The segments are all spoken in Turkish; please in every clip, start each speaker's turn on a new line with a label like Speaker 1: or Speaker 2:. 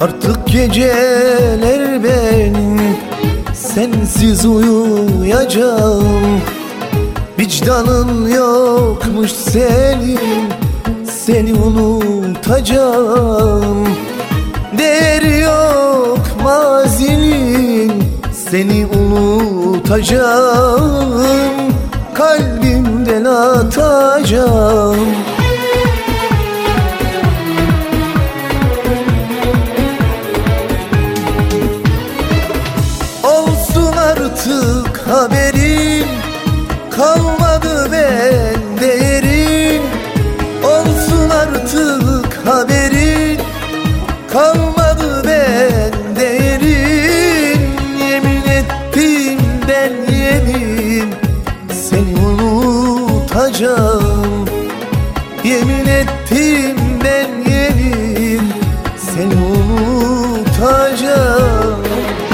Speaker 1: Artık geceler benim sensiz uyuyacağım. Vicdanın yokmuş senin, seni unutacağım. Değeri yok mazinin, seni unutacağım. Kalbimden atacağım. Olsun artık haberin, kalmadı bende yerin. Olsun artık haberin, kalmadı bende yerin. Yemin ettim ben yemin, seni unutacağım. Yemin ettim ben yemin, seni unutacağım.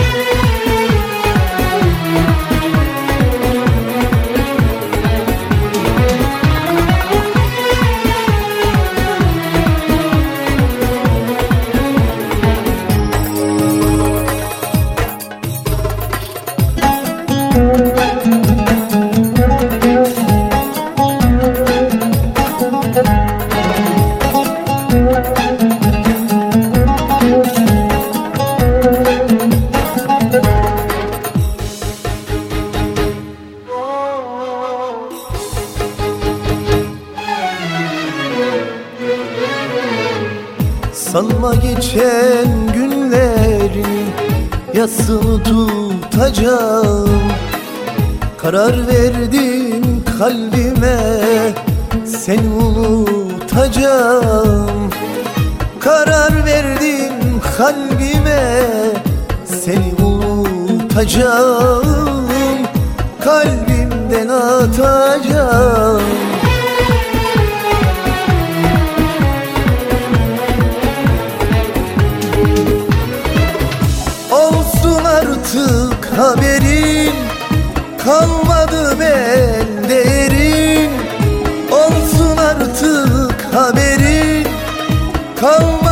Speaker 1: Sanma geçen günlerin yasını tutacağım. Karar verdim kalbime, seni unutacağım. Karar verdim kalbime, seni unutacağım. Kalbimden atacağım. Olsun artık haberin, kalmadı bende yerin. Olsun artık haberin, kalmadı